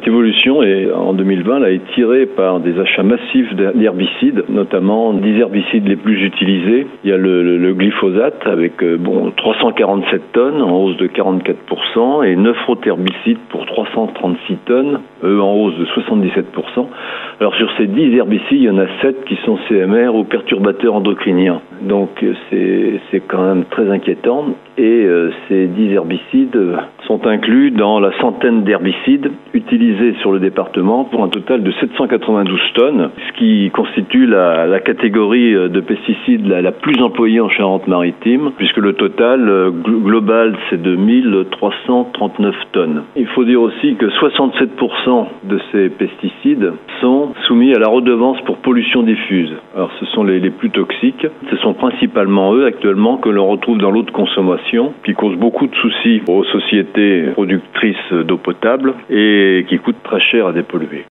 Cette évolution en 2020 elle a été tirée par des achats massifs d'herbicides, notamment 10 herbicides les plus utilisés. Il y a le glyphosate avec 347 tonnes en hausse de 44% et 9 autres herbicides pour 336 tonnes, eux en hausse de 77%. Alors sur ces 10 herbicides, il y en a 7 qui sont CMR ou perturbateurs endocriniens. Donc c'est quand même très inquiétant. Et ces 10 herbicides sont inclus dans la centaine d'herbicides utilisés sur le département pour un total de 792 tonnes, ce qui constitue la catégorie de pesticides la plus employée en Charente-Maritime, puisque le total global c'est de 1339 tonnes. Il faut dire aussi que 67% de ces pesticides sont soumis à la redevance pour pollution diffuse. Alors ce sont les plus toxiques. Ce sont principalement eux actuellement que l'on retrouve dans l'eau de consommation, qui causent beaucoup de soucis aux sociétés productrices d'eau potable et qui coûtent très cher à dépolluer.